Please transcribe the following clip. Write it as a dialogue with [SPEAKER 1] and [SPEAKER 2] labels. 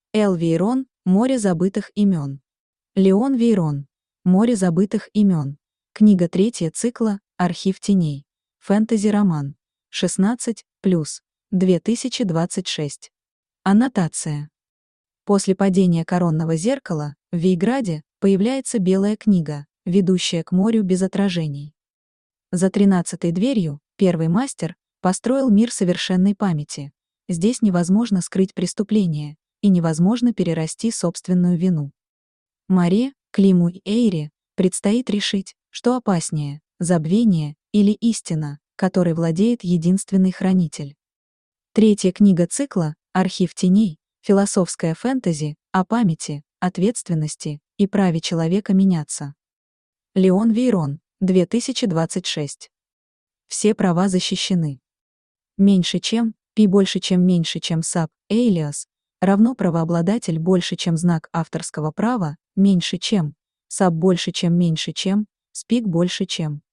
[SPEAKER 1] Эл Вейрон, «Море забытых имен». Леон Вейрон, «Море забытых имен». Книга 3 цикла «Архив теней». Фэнтези-роман. 16+, 2026. Аннотация. После падения коронного зеркала в Вейграде появляется белая книга, ведущая к морю без отражений. За 13-й дверью первый мастер построил мир совершенной памяти. Здесь невозможно скрыть преступление, и невозможно перерасти собственную вину. Маре, Климу и Эйре предстоит решить, что опаснее – забвение или истина, которой владеет единственный хранитель. 3 книга цикла «Архив теней» – философская фэнтези о памяти, ответственности и праве человека меняться. Леон Вейрон, 2026. Все права защищены. Меньше чем, пи больше чем меньше чем саб, эйлиас, равно правообладатель больше чем знак авторского права, меньше чем, саб больше чем меньше чем, спик больше чем.